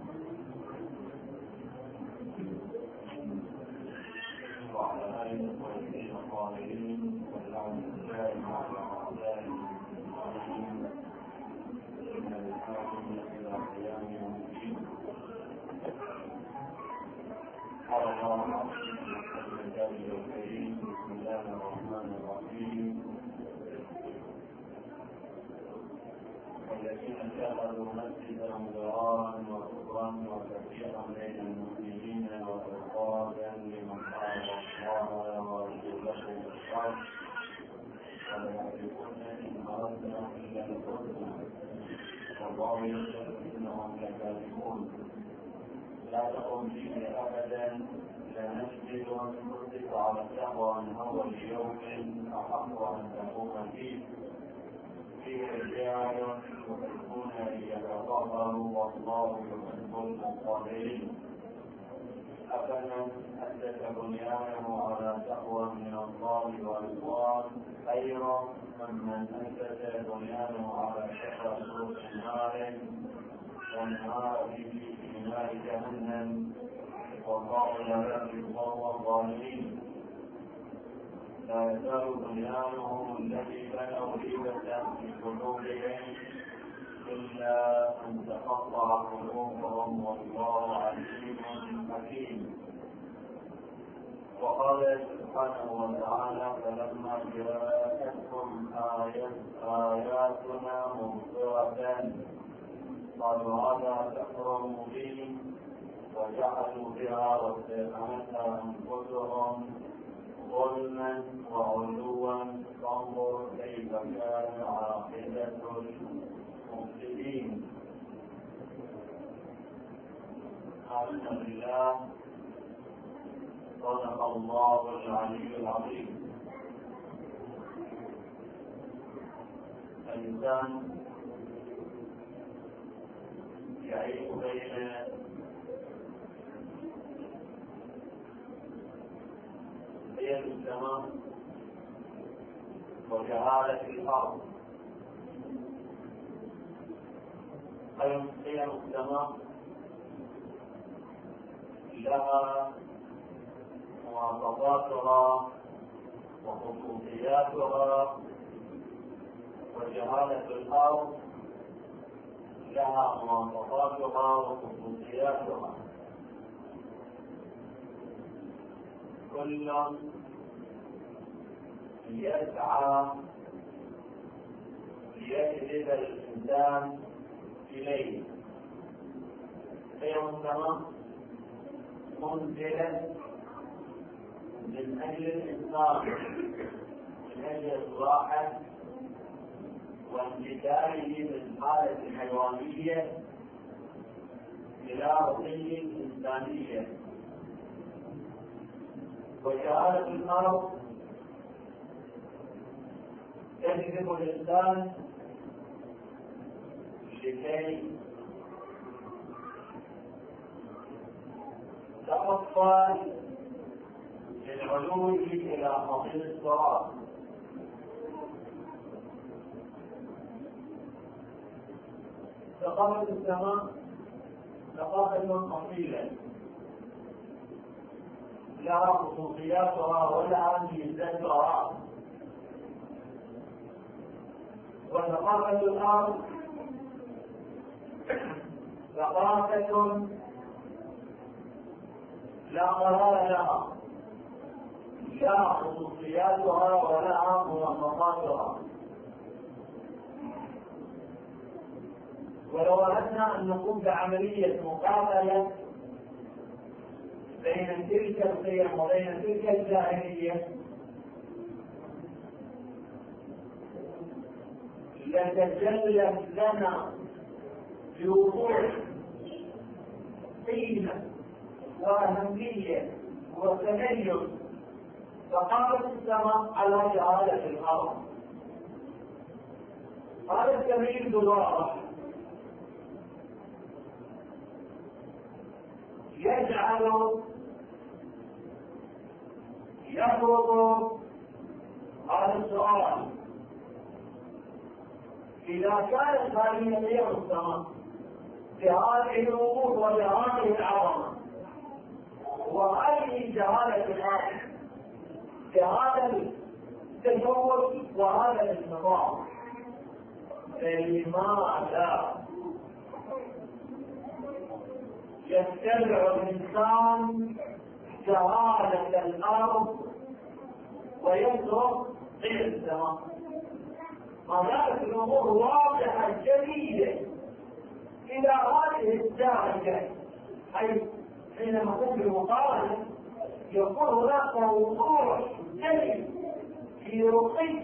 وعلى آله الطيبين الطاهرين والحمد لله على أعدائهم إن الحاكم إلى قيام يوم الدين. قال الله في كتابه الكريم: بسم الله الرحمن الرحيم: والذين اتخذوا مسجدا ضرارا وكفرا وتفريقا بين المؤمنين وإرصادا لمن حارب الله ورسوله بالحق وليحلفن إن أردنا إلا الحسنى والله يشهد إنهم لكاذبون. لا تقم فيه أبدا لمسجد أسس على التقوى من أول يوم أحق أن تقوم فيه رجال يحبون أن يتطهروا والله يحب المطهرين. أفمن أسس بنيانه على تقوى من الله ورضوان خير ممن أسس بنيانه على شفا سوق نار والنار في نار جهنم والله لا يهدي القوم الظالمين. لا يزال بنيانهم الذي بنوا ريبة في قلوبهم إلا أن تقطع قلوبهم والله عليم حكيم. وقال سبحانه وتعالى: فلما جاءتهم آياتنا مبصرة قالوا هذا سحر مبين وجحدوا بها واستيقنتها أنفسهم ظلما وعلوا فانظر كيف كان عاقبة المفسدين. آمنا بالله. صدق الله العلي العظيم. الإنسان يعيش بين السماء وجهالة الأرض. قيم السماء لها مواصفاتها وخصوصياتها، وجهالة الأرض لها مواصفاتها وخصوصياتها. كل يسعى ليجذب الإنسان إليه. قيم السماء منزلة من أجل الإنسان، من أجل الراحة وانتقاله من حالة الحيوانية إلى رقي الإنسانية. وجهالة الأرض تجذب الإنسان لكي تقصد للعلو إلى حصيل الصراط. ثقافة السماء ثقافة أصيلة لها خصوصياتها ولها ميزاتها. وثقافة الأرض ثقافة لا قرار لها، لها خصوصياتها ولها مواصفاتها. ولو أردنا أن نقوم بعملية مقابلة بين تلك القيم وبين تلك الجاهلية لتجلت لنا بوضوح قيمة وأهمية وتميز ثقافة السماء على جهالة الأرض. هذا التمييز الواضح يجعل يفرض هذا السؤال: إذا كانت هذه قيم السماء بهذه الامور وبهذه العظمه، وهذه جهاله الارض بهذا التجول وهذا الانتظام. لماذا يتبع الانسان جهاله الارض ويترك غير السماء؟ هذه الامور واضحه جديده الى هذه الدرجه، حيث حينما نقوم بالمقارنه يكون هناك وضوح جلي في رقي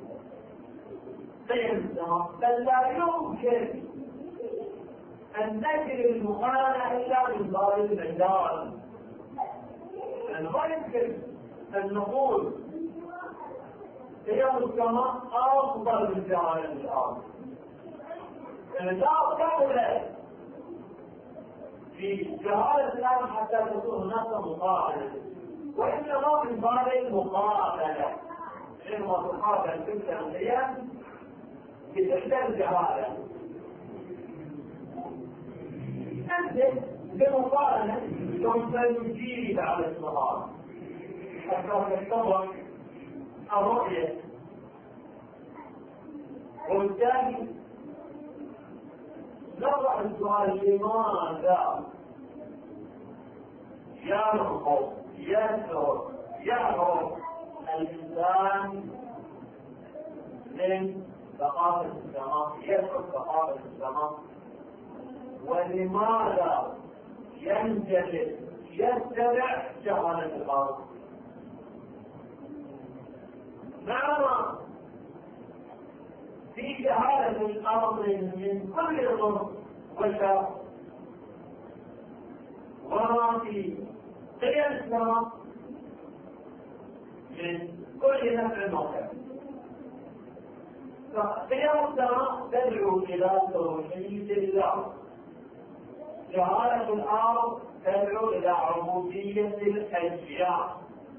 غير السماء، بل لا يمكن ان نجري المقارنه الا من باب المجال. ما يمكن ان نقول هي السماء افضل من جهاله الارض. لا قبل في جهاله الارض حتى تكون هناك مقابله، وانما من باب المقابله، حينما تقابل تلك القيم بتلك الجهاله انت بمقارنه ثم تجيب على السؤال حتى تتضح الرؤيه. وبالتالي نضع السؤال: لماذا يرغب يهرب الانسان من ثقافه السماء، يترك ثقافه السماء؟ ولماذا ينجذب يتبع جهاله الارض؟ معنى في جهاله الارض من كل الظلم والشر، وما في قيم السماء من كل نفع وخير. فقيم السماء تدعو الى توحيد الله، جهاله الارض تدعو الى عبوديه الاشياء.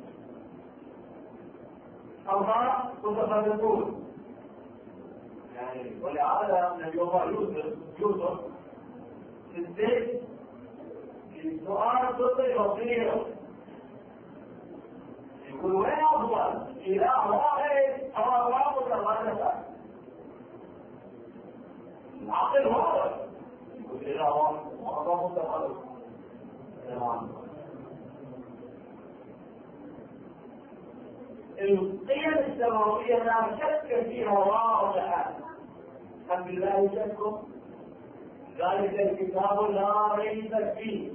الله متفرقون، يعني ولهذا نبينا يوسف في السجن السؤال ضد بصير يقول: وين افضل، اله واحد او الله متفرقه؟ العقل واحد يقول اله واحد والله متفرق. القيم السماويه لا شك فيها واضحه، أم بالله شك؟ ذلك الكتاب لا ريب فيه،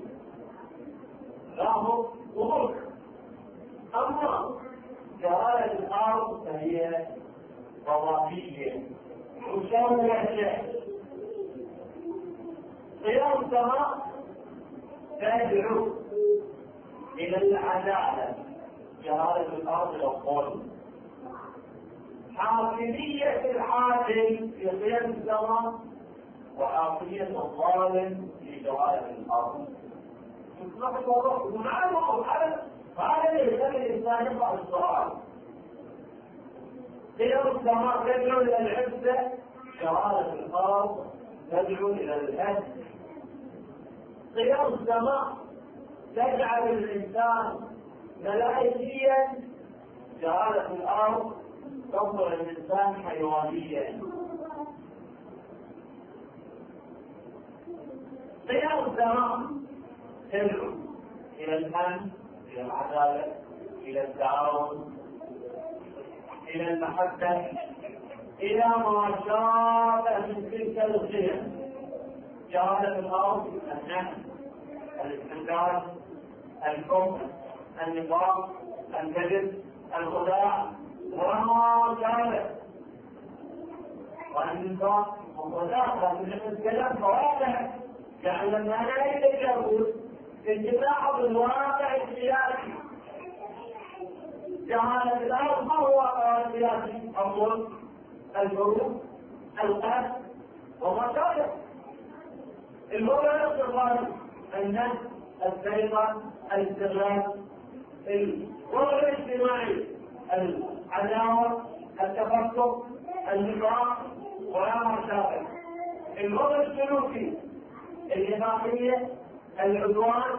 له وملك. اما جهاله الارض فهي وظيفيه مشوشه. قيام السماء تدعو الى العداله، جهاله الارض الى الظلم. حاكميه العادل في قيام السماء وحاكميه الظالم في جهاله الارض. هذا اللي يخلي الانسان يقع السؤال: قيام السماء تدعو الى العزه، جهاله الارض تدعو الى الهدم. قيام السماء تجعل الانسان ملائكيا، جهاله الارض تنظر الانسان حيوانيا. قيام السماء تدعو الى الامن، الى العداله، الى التعاون، الى المحبه، الى ما شاء من تلك القيم. جهاله الارض النهي، الاستنكار، الكفر، النفاق، الكذب، الخداع، وما شابه. والنفاق والخداع لكن الكلام فواضح، يعني لما لا يتجاوز انتفاع بالواقع السياسي. جهاله الارض ما هو الواقع السياسي؟ الظلم، الحروب، القتل وما شابه. الوضع الاقتصادي، النهب، السرقه، الاستغلال. الوضع الاجتماعي، العداوه، التفكك، النفاق وما شابه. الوضع السلوكي، الإباحية، العدوان،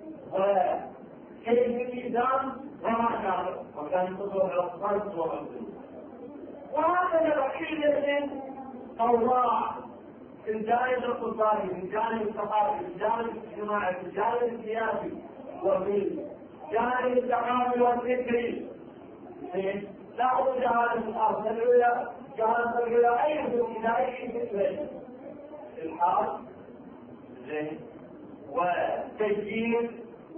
وكيف الميزان وما شابه، وكان يقصد على الصرف والعدل. وهكذا بقية أوضاع في الجانب الاقتصادي، في الجانب الثقافي، في الجانب الاجتماعي، في الجانب السياسي، وفي الجانب الثقافي والفكري. لاحظوا جهالة الأرض العليا، جهالة العليا أي إلى أي فكرة الحال وتسجيل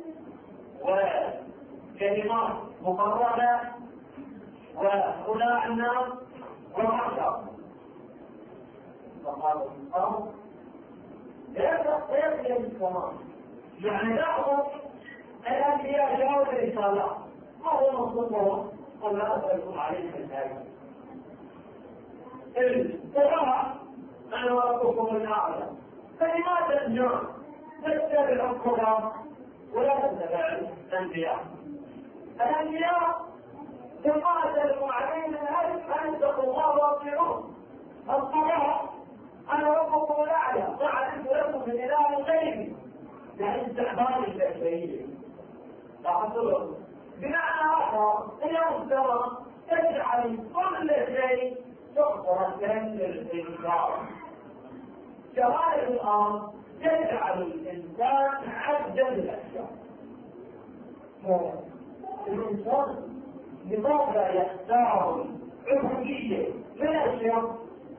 وكلمات مقررة وخداع الناس ومعشر. فقالوا الأرض غير السماء. يعني لاحظوا الأنبياء جاءوا برسالة ما هو مطلوبهم قل لا أسألكم عليه من هذا القراءة أنا ربكم الأعلى. فلماذا الناس تتبع القرآن ولا تتبع الأنبياء؟ الأنبياء تقاتلوا علينا أن اتقوا الله واطيعوه. القراء أنا ربكم الأعلى ما علمت لكم من إله غيري، يعني استعباد البشرية. لاحظوا بمعنى آخر هي مستوى تجعل كل شيء سخرة للإنسان. جوانب الأرض تجعل الإنسان عبدا للأشياء. الإنسان لماذا يختار عبودية للأشياء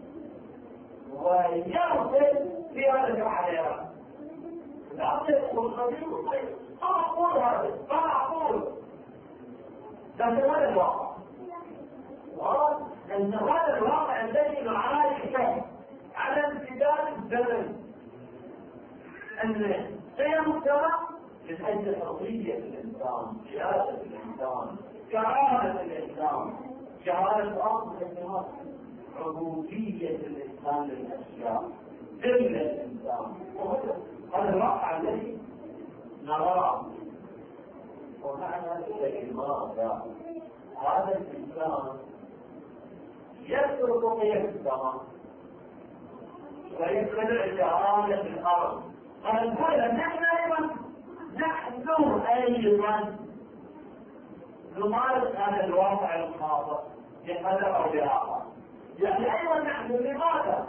ويرسل في هذا الحياة؟ أقول هذا ما أقول، لكن هذا الواقع. أن هذا الواقع الذي نعايشه على امتداد الزمن، أن قيم السماء من أجل حرية الإنسان، سيادة الإنسان، كرامة الإنسان، جعل الأرض كلمات عبودية الإنسان للأشياء، ذل الإنسان. هذا الواقع الذي نراه. ومعنى الكلمات هذا الإنسان يترك قيم السماء ويتبع جرائم الأرض. قال نحن أيضا نمارس هذا الواقع الخاطئ بقدر أو بآخر. يعني أيضا نحن لماذا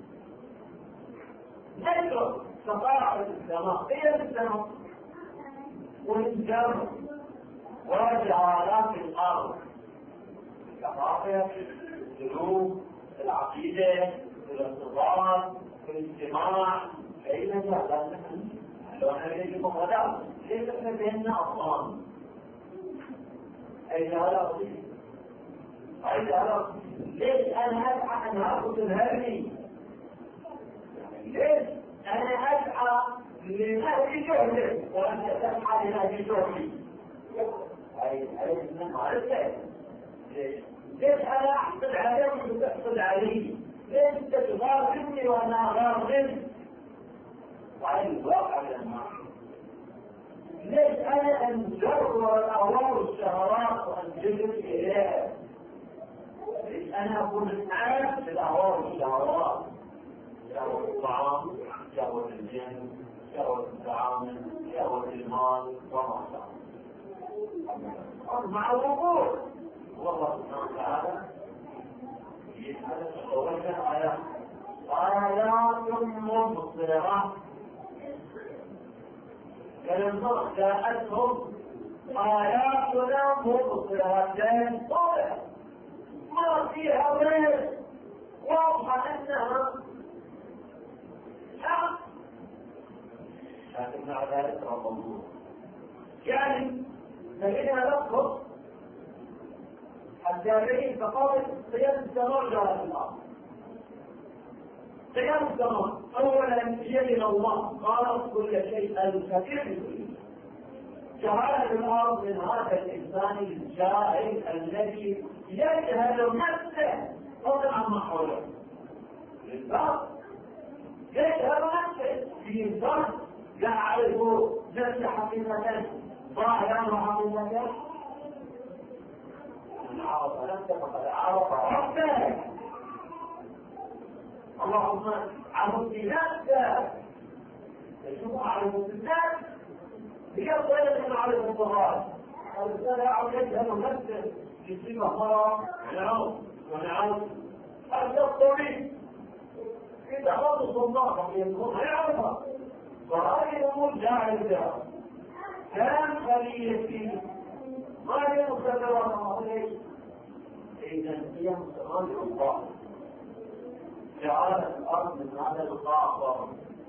نترك ثقافة السماء، قيم السماء، وننجر وجعالات الأرض، الثقافة، السلوك، العقيدة، الاقتصاد، الاجتماع، أي مجالات نحن لو أنا يجب غدا ليس احنا بيننا أطفال. أي جهالات ليش أنا أسعى أن أخذ الهرمي؟ ليش أنا أسعى لنهج شغلي وأنت تسعى لنهج شغلي؟ أي من معرفة. ليش أنا أحصل عليك وتحصل علي؟ ليش أنت تغاربني وأنا أغاربك؟ وعلى الواقع لما ليش أنا أنجر الأهواء والشهوات وأنجذب إليها؟ ليش أنا أكون عارف بالأهواء والشهوات؟ شهوة الطعام، شهوة الجن، شهوة التعامل، شهوة المال وما شابه. مع الوقوع والله سبحانه وتعالى يسأل وجه آيات مبصرات فلما جاءتهم آياتنا مبصرات واضحة ما فيها غير، واضحة أنها حق، لكن مع ذلك رفضوه. يعني فإنها نقص الجابرين فقال قيام السماء جاءت الأرض. قيام السماء أولا يد الله خالق كل شيء الكثير جعل الأرض من هذا الإنسان الجاهل الذي يجهل نفسه فضلا عما حوله. للبعض يجهل نفسه في إنسان يعرف نفسه حقيقة ظاهرا وحقيقة. من عرف نفسه فقد عرف ربه. اللهم عرف نفسه يشوفوا على المسلمات هي الطريقة على المضطرات. الرسالة أعطيت أنه نفسه يصيب مرة ونعود هذا الطريق إذا خلص الله يكون يعرفها. فهذه الأمور جاهزة كان خليتي ما هي مستمرة عليه. إذا هي مستمرة الله جعلت الأرض من هذا القاع.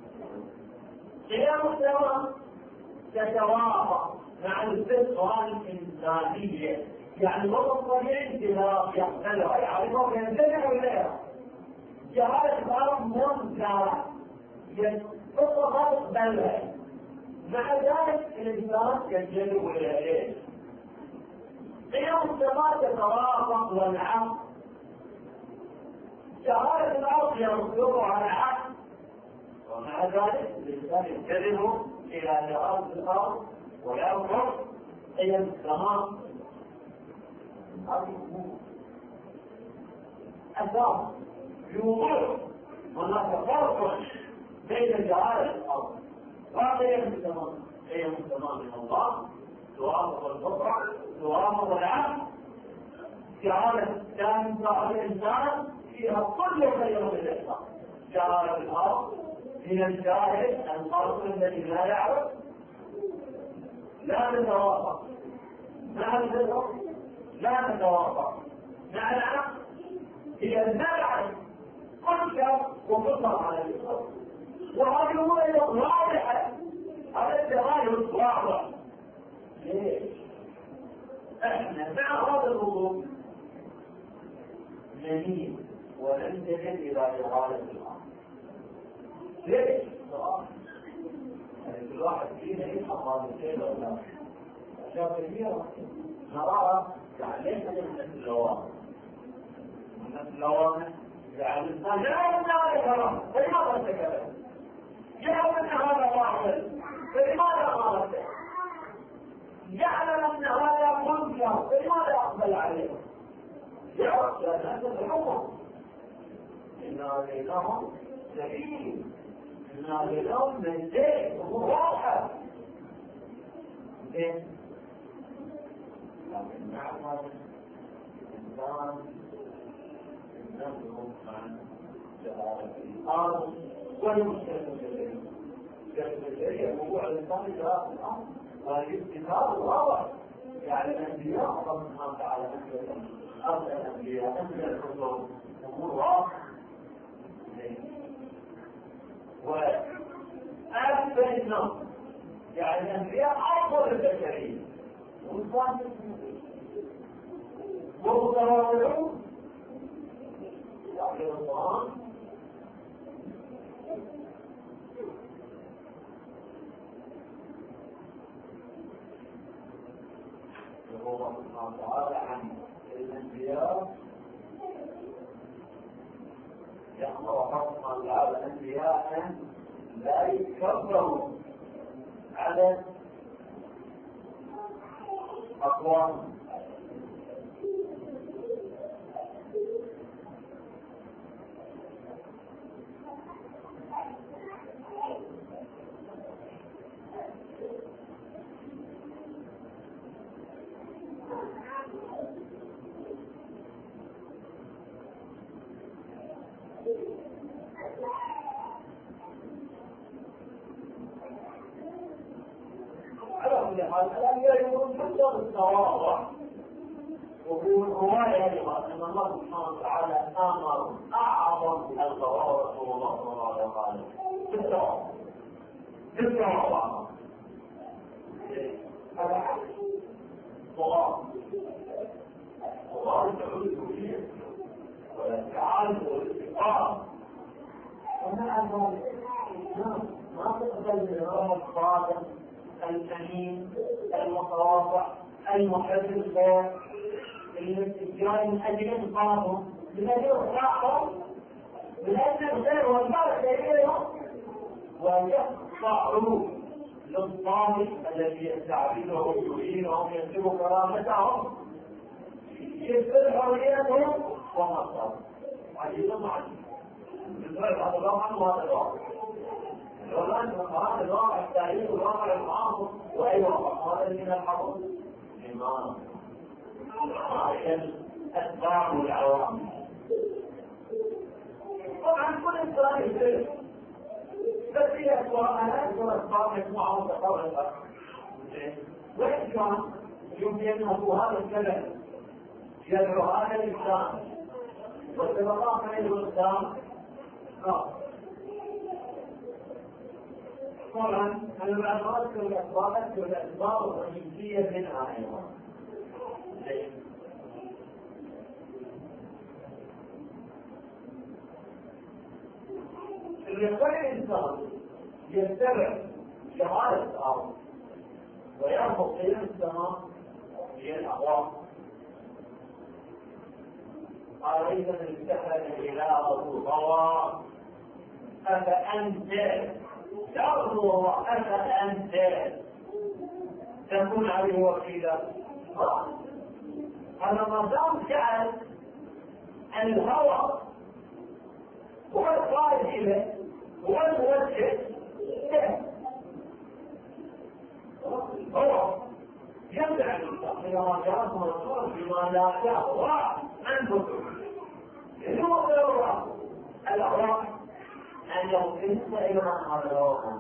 قيام السماء تتوافق مع الفطرة الإنسانية، يعني الوضع الطبيعي كذا يحتلها يعرفها وينتبه إليها. جعلت الأرض منكرة الفطرة ما تقبلها، مع ذلك الإنسان ينجذب إليه. قيام السماء تتوافق والعقل جعلت الأرض ينظر على العقل، ومع ذلك الإنسان ينجذب إلى جرائم الأرض وينظر إلى السماء. أساس بوضوح هناك فرق بين جرائم الأرض وقيم السماء. قيم السماء من الله توافق الفطرة توافق العقل. جعلت كان الإنسان فيها كل خير من الإسلام. جعلت الأرض من الجاهل القرص الذي لا يعرف لا نتوافق مع الفطر، لا نتوافق مع العقل. هي المنع كل شيء وفطر على الفطر، وهذه الأمور واضحة. هذا الجمال واضح. ليش؟ احنا مع هذا الوضوح نميل وننتقل إلى إرادة الأرض. ليش؟ يعني كل واحد فينا يفهم هذا الشيء ولا لا؟ أشياء كثيرة نراها يعني ليس من نفس اللوامة. من نفس اللوامة يعني الإنسان يعلم أن هذا كلام فلماذا تكلم؟ يعلم أن هذا باطل فلماذا مارسه؟ يعلم أن هذا منكر فلماذا أقبل عليه؟ يعرف لأن هذا الحكم إنا لهم سبيل إنا لهم منزل وراحة. لكن مع هذا الإنسان نفسه عن جهالة الأرض والمشكلة البشرية. موضوع الإنسان جهالة الأرض والاستثار واضح. يعني الأنبياء الله سبحانه وتعالى أرض الأنبياء أنزل الكتب أمور واضحة. وأكثر الناس يعني الأنبياء أفضل البشرية والإنسان متواضعون يعني القرآن يقول الله سبحانه وتعالى عن الأنبياء يأمر حكما على الأنبياء أن لا يكبروا على أقوام. الأنبياء يقولون حتى التواضع وفي الرواية أيضا أن الله سبحانه وتعالى أمر أعظم التواضع رسول الله صلى الله عليه وسلم بالتواضع. بالتواضع هذا حق الله تعود فيه والاستعانة والاستقامة. ومع ذلك ما تقبل الإمام الصادق الأمين المتواضع المحب الخير الجاي من أجل إنقاذهم من أجل إصلاحهم من أجل الخير والبركة إليهم، ويقطعوا للطالب الذي يستعبدهم ويهينهم يسلب كرامتهم يسلب حريتهم ومصدرهم. عجيب عجيب بالفعل هذا لا عنه هذا لا والآن هذا الواقع التاريخي والواقع المعاصر وأي واقع هذا من الحظ إيمان الأسباب والعوامل. طبعا كل إنسان يختلف بس هي أسباب أنا أذكر أسباب مجموعة متفرقة وإن كان يمكن أن هذا الكلام يدعو هذا الإنسان والسبقات من الإنسان. طبعا أنا بعد ما أذكر الأسباب الرئيسية منها أيضا. اللي كل إنسان يتبع شمال الأرض ويرفض قيم السماء هي الأهواء. أريد أن اتخذ إله طوى أفأنت ترضى أفأنت تكون عليه وكيلا. أنا ما دام جعل الهوى هو الخارج إليه هو الموجه هو يمنع الإنسان إذا جاءت مرسول بما لا يهوى عنه هو الأوراق أن يوصلت إلى هذا الواقع.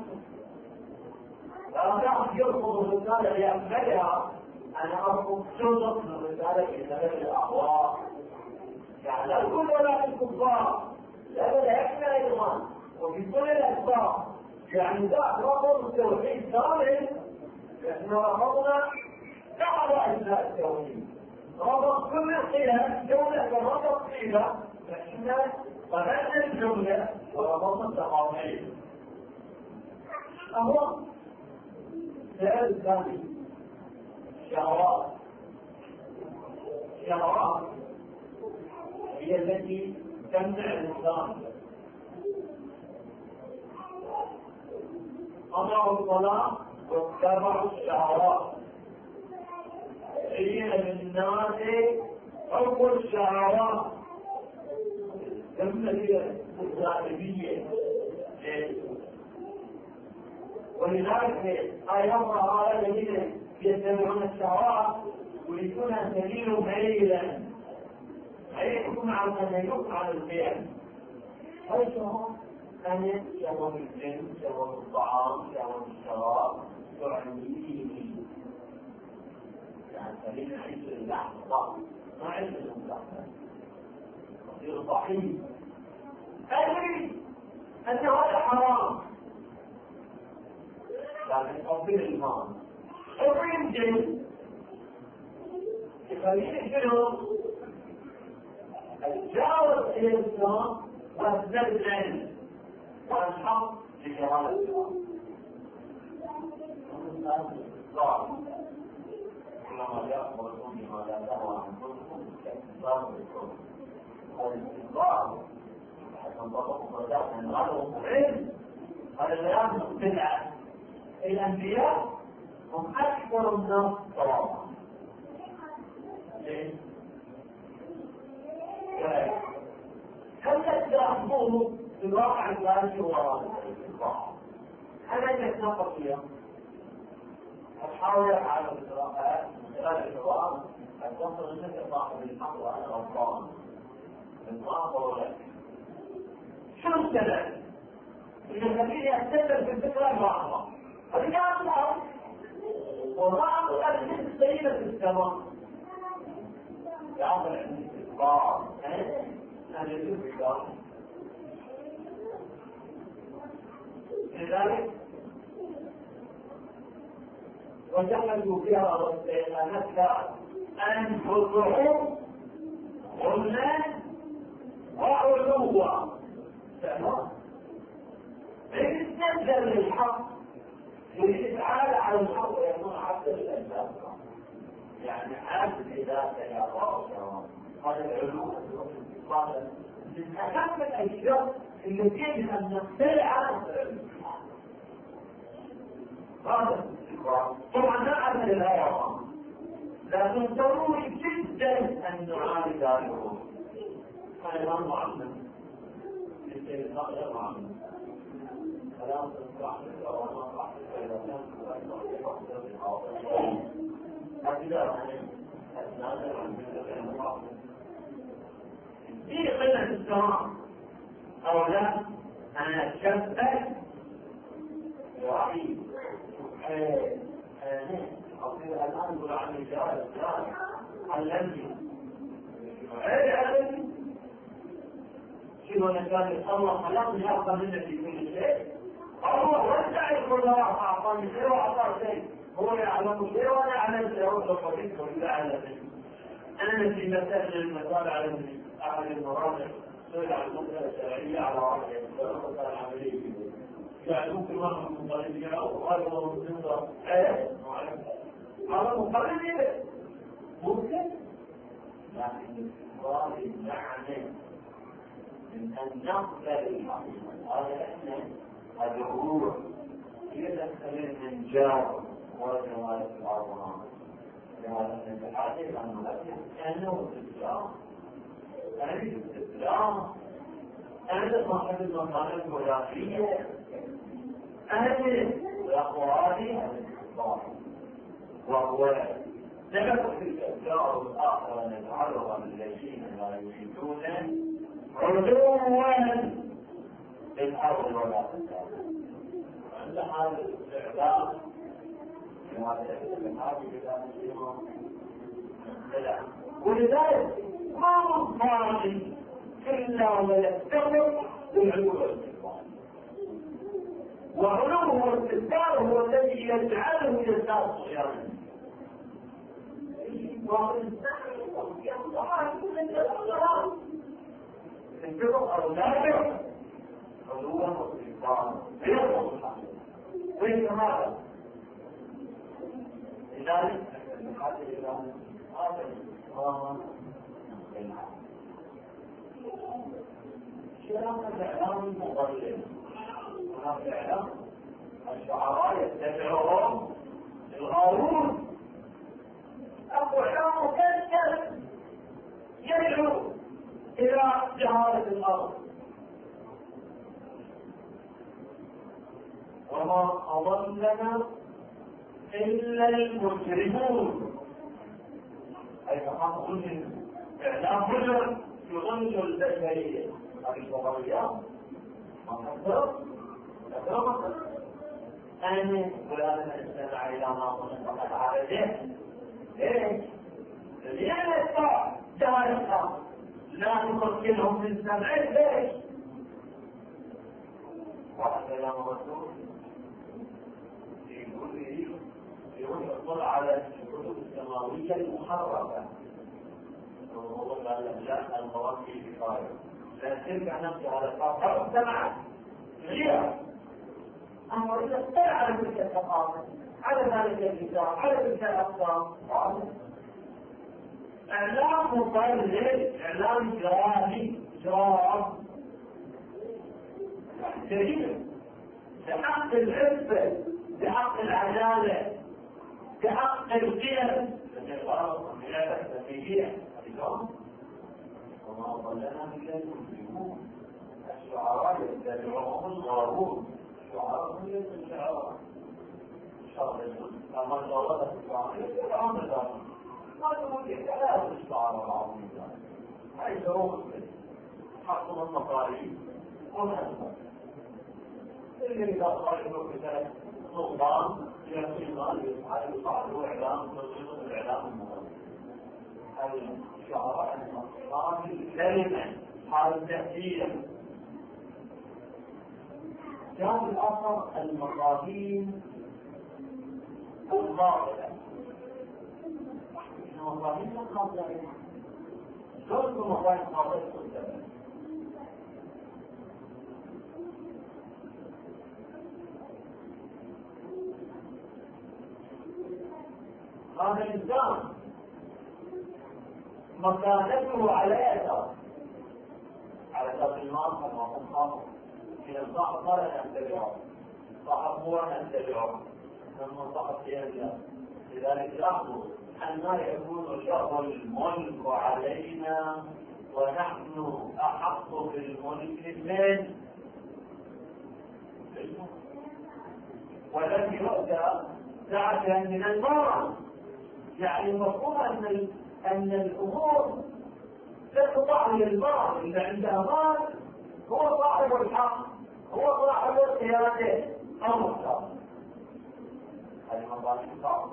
فأنا يرفض الرسالة لأكملها أنا أرفض جزء من الرسالة لسبب الأهواء. يعني لا كل ولا الكفار لا يكفي أيضا وفي كل الأسباب يعني ذاك رفض التوحيد كامل. إحنا رفضنا بعض أجزاء التوحيد رفض كل القيم جملة ورفض قيمة فإحنا قبلنا الجملة ورفضنا التقاطيع. أهو سؤال الثاني شهوات هي التي تمنع الإنسان. أضعوا الصلاة واتبعوا الشهوات. هي للناس حب الشهوات كما هي الظاهرية. ولذلك أيضا هؤلاء الذين يتبعون الشهوات يريدون سبيل ميلا يكون على التميز على البيع. حيث أن يشربوا الجن يشربوا الطعام يشربوا الشراب يعلميه يعني سبيل عيش اللحم ما عيش اللحم يصير ضحية. أدري أن هذا حرام لكن أفضل الإيمان أفضل الجن يخليه شنو؟ الجاوز إلى الإسلام وأسباب العلم والحق لجمال الإسلام. كلما يأمركم بما لا تهوى أنفسكم الاستكبار بالكفر. والاستكبار حتى تنطبق رداء من غير علم هذا الكلام بدعة. الأنبياء هم أكثر الناس صوابا. هل تتلاحظوا في الواقع الثاني هو أنا يتناقض اليوم أحاول على القراءات من خلال الحوار أن تصل إلى صاحب الحق وأنا غلطان المناظرة لك. شو السبب؟ يخليني أستدل في الفكرة المعظمة فبجاء الله وضعت الأجهزة السيدة في السماء يعمل عندي استقرار أن يجب الإدارة. لذلك وجعلوا فيها نفسها أنفسهم ظلما وعلوا تمام. استنزل للحق يتعالى على الحق ويكون عبد الأسباب يعني عبد ذات يا الله. هذا العلوم هذا من أهم الأشياء التي يجب أن نخترع هذا طبعا ما عمل الآية لكن ضروري جدا أن نعالج هذه الأمور. هذا الأمر معلم غير معلم كلام صحيح أو ما صحيح إذا كان صحيح أو هكذا أثناء في قلة السماء أو لا أنا شبك وعيد الآن نقول عن الرجال علمني علمني شو أنا كان الله خلقني يرضى منك في كل شيء الله وسع القدرات أعطاني شيء وأعطاه شيء هو يعلم شيء وأنا أعلم شيء وأعطيك وإذا أعلم أنا في مسائل المثال على المراجع سئل عن المسألة الشرعية على واحد المسألة العملية يعني ممكن واحد من طريقة وهذا هو المسلم هذا مقرر ممكن لكن الإسرائيل معنى من أن نقبل الحقيقة هذا إحنا الجمهور يدخل من جار وجمال الأرض لهذا نتحدث عن مؤسس أنه الإسلام أنا الإسلام أنا صاحب المكانة الولاية أنا الأقوال وهو سبب في الأشياء الآخرة نتعرض للذين لا يريدون علوا بالأرض ولا في الأرض عند هذا الاستعداد ولذلك ما مضطر إلا ويستمر بالعلو والاستكبار وعلوه والاستكبار هو الذي يجعله يزداد طغيانا انفروا أولادهم علوا واستكبارا وين هذا لذلك نحدد إلى هذا الإسلام شرط الإعلام المضلل هناك إعلام الشعراء يتبعهم الغارون أبو إعلام مكلف يدعو إلى جهالة الأرض وما أضلنا إلا المجرمون أي فقط من إعلام مجرم يضل البشرية هذه الفضائيات ما تقدر أنا فلان استمع إلى ما فقط عرفه ليش؟ لأن الإسلام جهالة لا نمكنهم من سمعه ليش؟ وقت كلام الرسول يقول على الكتب السماوية المحرفة وهو قال لا المراد في كفاية لا ترجع نفسه على الثقافة سمعت غير أما إذا اطلع على تلك الثقافة على ذلك الكتاب على تلك الأفكار إعلام مضلل إعلام جاهلي جار جديد بحق العفة بحق العدالة بحق القيم وما ضلنا إلا المسلمون الشعراء يتبعهم الغارون الشعراء هم الشعراء أما ضلت الشعراء يتبعون الغارون ما تقول لك لا الشعراء العظيم هاي شروط حقهم المصاريف ونحن اللي إذا صاروا بذلك سلطان يصير يصعدوا إعلام تصير الإعلام المغربي الشعراء هذه الكلمة هذا التأثير جاء الأثر المفاهيم الضالة المفاهيم الخاطئة شو المفاهيم الخاطئة هذا الإنسان مكانته على أثر على أثر المال كما قلت من الصاحب لا نتبعه صاحب هو نتبعه ثم صاحب الله لذلك لاحظوا أن يكون له الملك علينا ونحن أحق بالملك من والذي يؤتى ساعة من المرض. يعني المفروض أن الأمور تخضع للمرض. إذا عندها مرض هو صاحب الحق، هو صاحب القيادة أو مختار. هذه مظاهر الخاصة.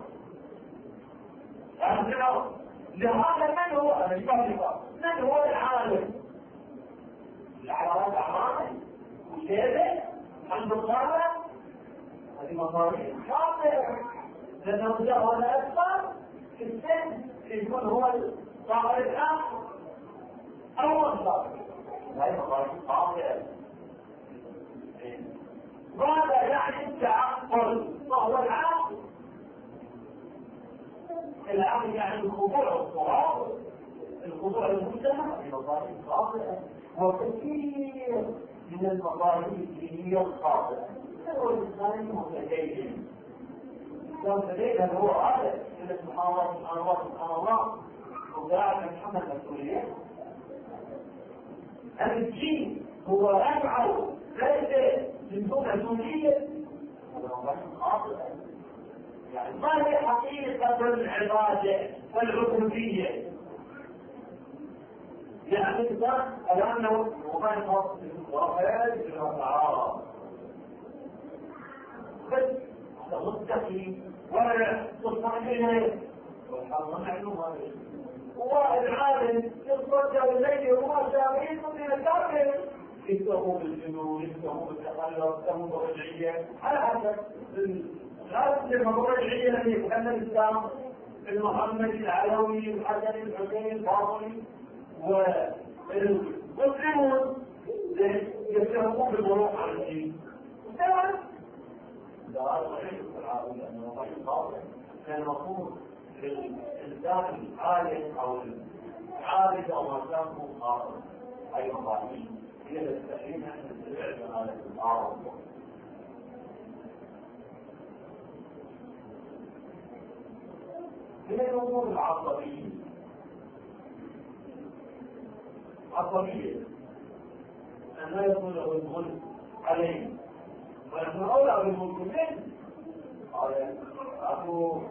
لهذا من هو من هو العالم؟ العلامات أعمال وشيبه المقامة. هذه مظاهر خاطئة، لأنه جهل أكبر في السن يكون هو صاحب الحق أو مختار. هذه مظاهر خاطئة. ماذا يعني التعقل؟ وهو العقل. العقل يعني الخضوع والصواب، الخضوع للمجتمع. هذه مظاهر خاطئة، وكثير من المظاهر الدينية الخاطئة. هو الإنسان متدين، متدين هو هذا اللي سبحان الله سبحان الله سبحان الله وقاعد يتحمل مسؤولية. الدين هو أفعل ليس من دون مسؤولية. هذا مظاهر خاطئة. يعني ما هي حقيقة العبادة والعبودية؟ يعني الإنسان أنه وما يخص بالواحد بالأسعار بس مستقي ولا تصنعيه والحظ معلومة. وواحد عالم يصدق الليل وما شاء يدخل إلى الكافر، يفتهوا بالجنون، يفتهوا بالتخلف، يفتهوا بالرجعية على حسب غالب المرجعية التي يتكلم الإسلام المحمدي العلوي الحسني الحسيني الفاطمي والمسلمون يفتهمون بالمروق على الدين. لا صحيح العالم لأنه غير خاطئ. كان المفروض الإنسان العالم أو العابد أو ما كان هو خاطئ. أي مظاهر هي تستحيل أن تتبع هذا الأمر. من الأمور العصبية أن لا يكون له الملك عليه، ونحن أولى بالملك منه. قال أبو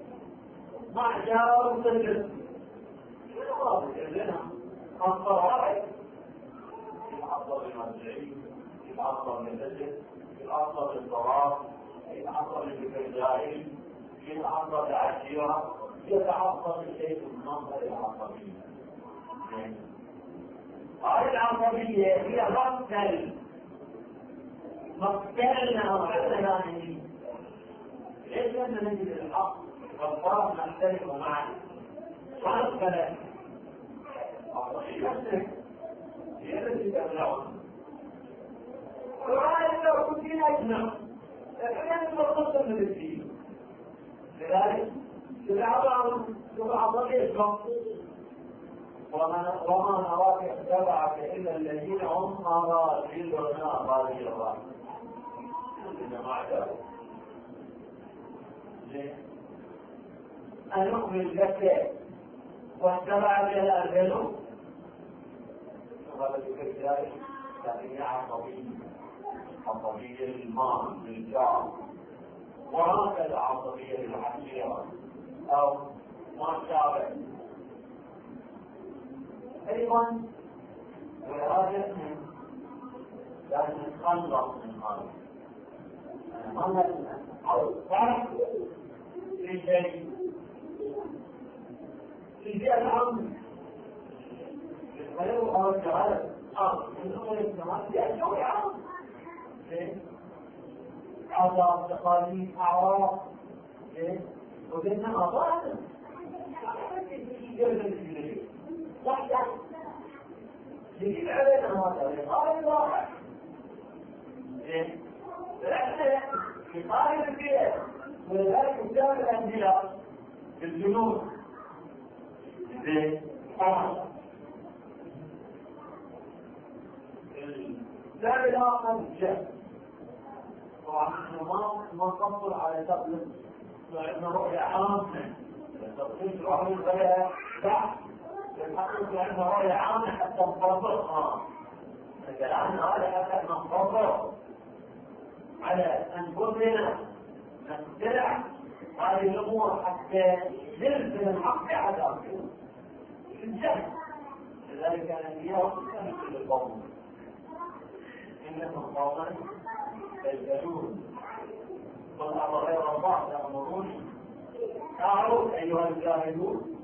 معشر مسجد شنو رابط لنا الصراحة يتعصب المرجعي، يتعصب للمسجد، يتعصب للصلاة، يتعصب للفجائل، يتعصب للعشيرة، يتعصب لشيء من منظر العصبية. هذه العصبية هي مقتلنا وعدناني. ليس لما نجد الحق والطرف نختلف معه ونقبل عصبية هي التي تبلغنا. ورأيت لو كنت أجمع لكن المقصد من الدين. لذلك العصبية وما نراك اتبعك إلا الذين هم أراذلنا هذه الرأي. إذا ما اعتبروا أن نؤمن لك واتبعك الأرذل. هذا بكذلك لكن عصبية للمال للجار، وهكذا عصبية للعشيرة أو ما شابه. أيضا وهذا لازم نتخلص من هذا. ما في شيء في الأمر يتخلوا أو الجهالة من أمر السماء لأنه يعرف أعضاء تقاليد أعراف وبيننا أعضاء واحدة يجيب علينا هذا الواقع. فإحنا في قائمة البيئة ولذلك قدام الأنبياء بالجنود الثاني الآخر الجهل. طبعا نحن ما نقصر على تقليد عندنا رؤية عامة التقليد رؤية الغير صح الحقيقة عندنا رؤية عامة حتى نفضلها. الآن هذا حتى نفضلها على أنفسنا نخترع هذه الأمور حتى نلزم الحق بعذاب الجهل. لذلك الأنبياء كانوا في القوم إنكم قوما تجهلون قل أفغير الله تأمروني أعرف أيها الجاهلون.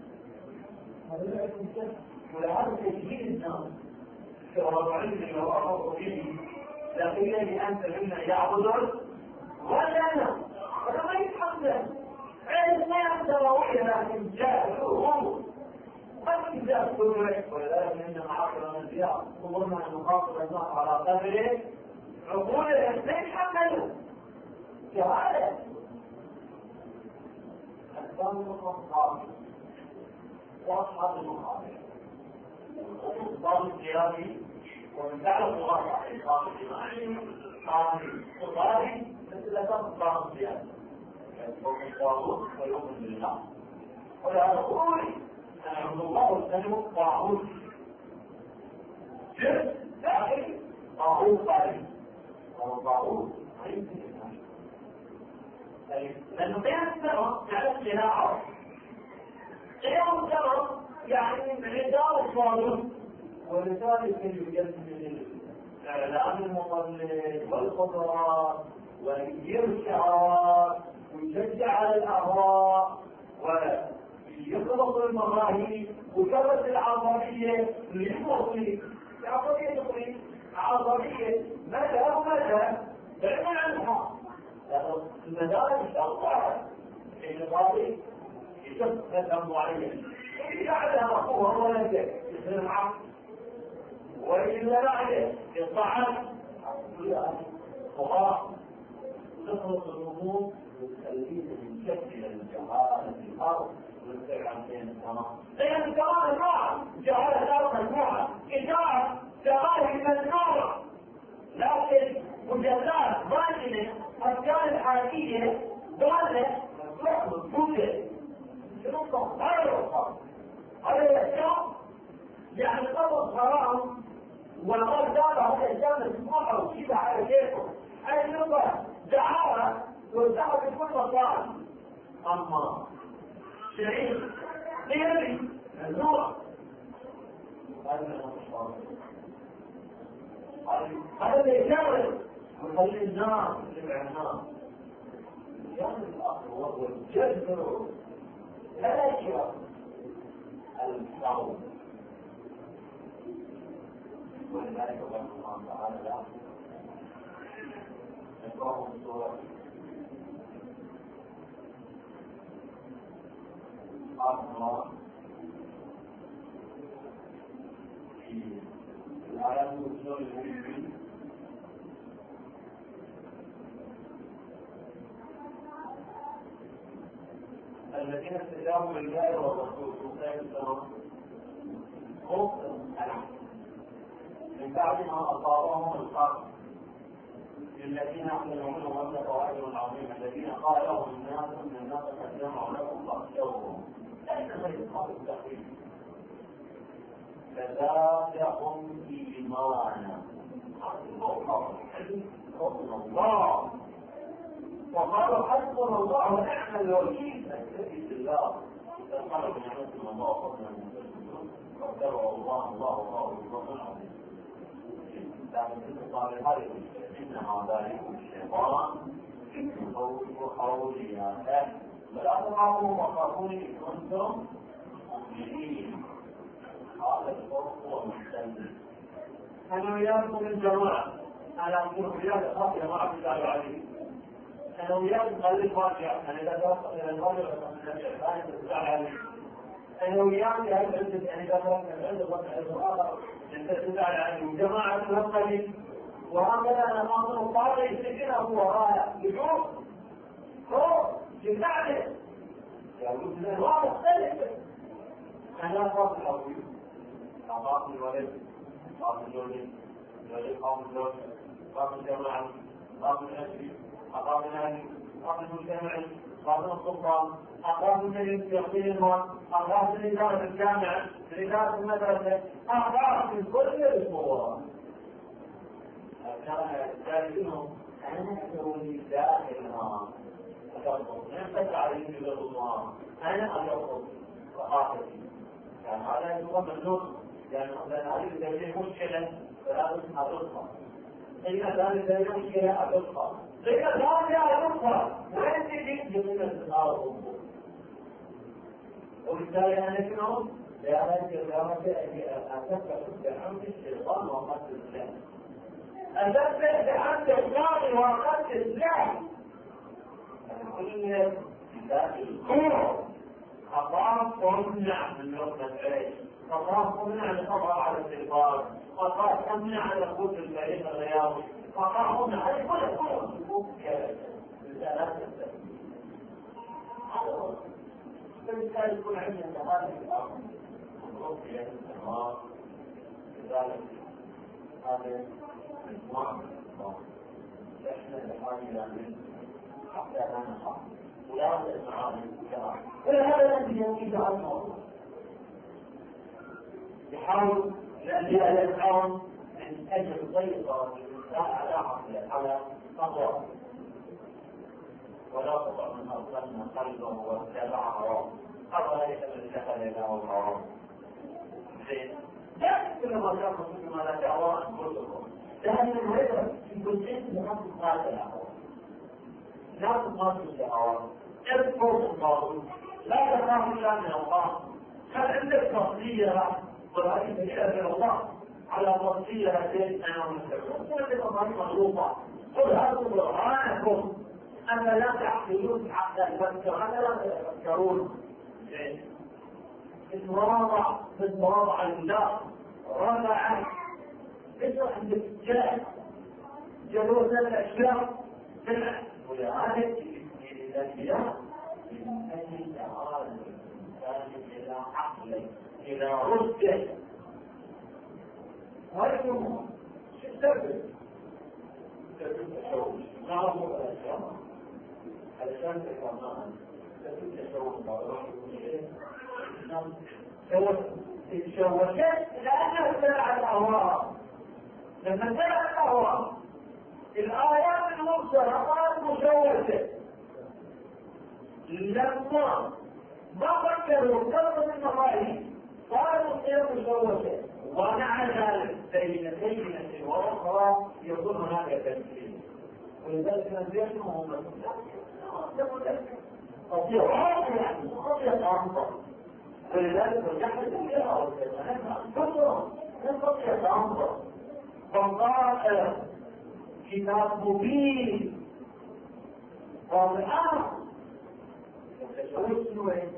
ولهذا تجهيل الناس شرط علمي وأخذ به لكن أنت منا يعبدون ولا أنا هذا ما يتحمل عين ما يقدر لكن جاهلون ما يجاب كله. ولذلك إن معاصر الأنبياء قلنا أن نخاطب الناس على قدر عقولهم لا يتحملوا جهالة. الإنسان المخاطب وأصحاب المخاطب الضابط القيادي ومن بعد الضابط الضابط الاجتماعي قاضي وقاضي مثل كان الضابط القيادي يؤمن بالطاغوت ويؤمن بالله. ولهذا قولي أن عبد الله السلم طاغوت جد داخلي طاغوت قائم وهو طاغوت ما يمكن لأنه بين السنة على الصناعة غير السنة يعني الرداء الصالح. ولذلك يوجد من الإعلام المضلل والقدرات والإرشاد ويشجع على الأهواء ويخلط المراهي وكرة العصبية للمخلي العصبية تقريب عصبية متى ومتى بعيدا عنها المدارس أوضاعها النظامي يشوف مثلا معين يعلم أخوه ولده يصير العقل وإلا بعده يطعن وخلاص تخلص الأمور وتخليه من شكل الجهالة في الأرض ويصير عن بين السماء. لأن الجهالة نوع جهالة الأرض مجموعة إشاعة جهالة مجموعة لكن مجلات باطنة أفكار الحقيقية ضالة تحمل كله شنو هذا الأشياء يعني قبض حرام والغرب دارها الإنسان السماحة وكيف على كيفه أي نقطة دعارة توزعها في كل مكان. أما شيء غيري النوع هذا اللي يجرب ويخلي الناس يتبع الناس. يعني الأصل وهو الجذر لا يشرب الصوم. ولذلك قال الله تعالى لا نقرأ السورة أصلا في الآيات والسور المؤمنين الذين استجابوا لله والرسول من بعد ما أصابهم القرح للذين أحسنوا منهم واتقوا أجر عظيم الذين قال لهم الناس إن الناس قد جمعوا لكم فاخشوهم ليس غير قول التخفيف فزادهم إيمانا حسبنا الله وقالوا حسبنا الله ونعم الوكيل نكتفي بالله فقالوا بنعمتنا الله واتبعوا الله العظيم. لكن الصالحات إنما ذلك الشيطان يخوف أولياءه ولا تخافوا وخافوني إن كنتم مؤمنين. هذا الفرق هو المحتمل. أنا وياكم الجماعة أنا أقول وياك أخاف جماعة الله عليه. أنا وياك نخلي الفاتحة أنا إذا توصل إلى الفاتحة فأنا تتبع عليه. أنا وياك هل عندك يعني إذا توصل عند الوضع الآخر أنت تتبع عليه جماعة الوصلين. وهكذا أنا خاطر الطالب يستجنه ورايا يشوف هو يساعده يقول لنا هو مختلف. أنا خاطر الأبوي خاطر الولد خاطر الولد خاطر الولد خاطر الجماعة خاطر الأسري خاطر الأهلي خاطر المجتمع خاطر السلطان أخاف من المال أخاف من إدارة الجامعة من إدارة المدرسة أخاف من كل الأمور. كان يستاذنهم أنا أسوي داخلها أشخص نفسك على الغضوان أنا أشخص ثقافتي يعني هذا يكون مجنون لأن هذه الدولة مشكلة فلازم أدرسها إذا هذه الدولة مشكلة أدرسها إذا هذه أدرسها وين تجي من الأرض وبالتالي أنا شنو؟ لأن أتفق بحمد الشيطان وقت الإسلام أتفق بحمد الشيطان وقت الإسلام كل الكورة خطاب تمنع من لقمة العيش خطاب تمنع من الخطأ على التلفاز خطاب تمنع من الخوض الفريق الرياضي خطاب تمنع هذه كلها رسالات فبالتالي يكون عندنا هذه الأمر الرقية الاستمرار لذلك هذا مجموعة من الأمور احنا بحاجة منه حتى لا نخاف ولا نسمع عن الكلام ولهذا الذي يزيد عن الموضوع يحاول الأنبياء يسعون من أجل سيطرة الإنسان على عقله على قدره ولا تطع من أرسلنا قلبه واتبع هواه أرأيت من دخل إله الحرام زين لا كل ما تأخذ ما لا تعوى أنفسكم لأن الهدف في كل شيء نحن قاتل الهوى لا تقاتل الهوى اذكر الله لا تخاف إلا من الله هل عندك تصدية ورأيت إلى الله على تصدية هذين أنا ومسلمون كل الأمر مخلوقة قل هاتوا برهانكم أن لا تعقلون حتى تفكروا أن لا تفكرون المواضع لله رابعا اشرح عندك جاهز جلوس الأشياء ولهذا الأنبياء من أجل إعادة الإنسان إلى عقله إلى رشده ويكون السبب التشوش ما هو الأشياء علشان تفهمها لكن التشوش التشوشات لأنها تبع الأهواء لما تبع الأهواء الآيات المبصرة صارت مشوشة لما ما فكروا كثرة المفاهيم صارت غير مشوشة ومع ذلك بين كلمة وأخرى يكون هناك تمثيل ولذلك نبيعهم هم قضية واضحة يعني قضية أنظر ولذلك رجحت فيها والكلمة من قضية أنظر فالظاهر كتاب مبين والآن التشويش وين؟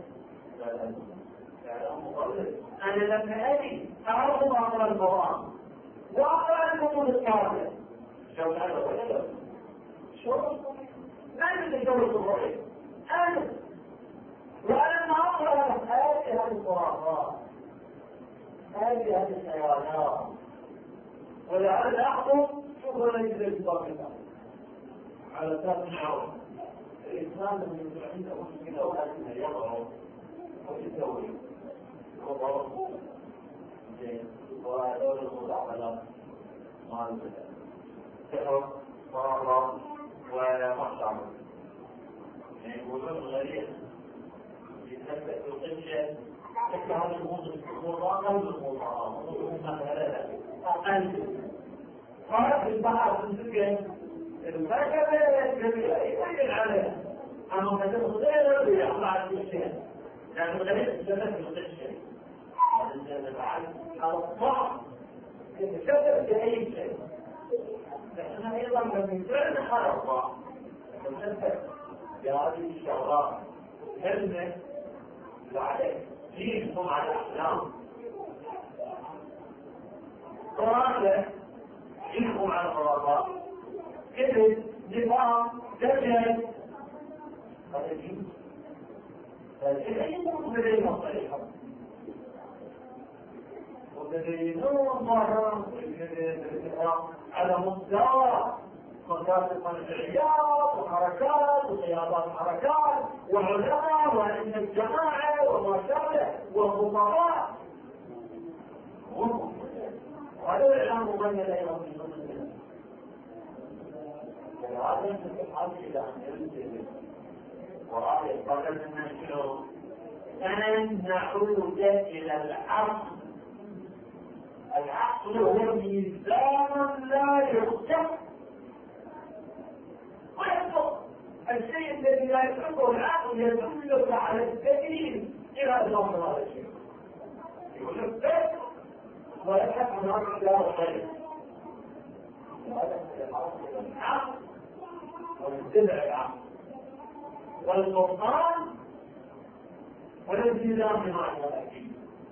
أنا لما أجي أعرف أقرأ القرآن وأقرأ الكتب الصالحة شو هذا ولا شو؟ ما اللي يجوز الرؤية؟ أنا وأنا ما أقرأ هذه الخرافات هذه الخيالات ولعل أحضر شوف ولا يجري الباقي على أساس الشعور الإنسان لما يكون عنده مشكلة ولكن يقرأ ويسوي وضرب زين ودور المداخلة مع البدع سحر وأغراض ومحشر يعني يقولون الغريب يتنبأ بالقشة حتى هذا الموضوع أقل من الموضوع مثلا أقل صارت البحر من سكن المكبة الجميلة يبين عليها أما مثلا غير يقع القشة لأن الغريب يتنبأ بالقشة على الصعب يتشبه بأي شيء لكن أيضا من فعل حركة يتشبه بهذه الشغلات كلمة بعدين جيبهم على الأحلام قرآن جيبهم على الخرافات كذب نظام دجل هذا جيب فالشيء يكون بدين الطريقة وبدينون مرة على مستوى مكاتب العياط وحركات وقيادات حركات وعلماء وعلم الجماعة وما شابه وخطراء وهذا الإعلام مبين أيضا في هذا من الحال إلى أن ينزل وهذا يقبل النشر أن نعود إلى العقل. العقل هو ميزان لا يخطئ ويخطئ. الشيء الذي لا يخطئه العقل يدلك على الدليل إلى الأمر هذا الشيء. يقول لك بس ويبحث عن أمر لا خير. العقل والاتباع العقل والقرآن والالتزام بما يأتي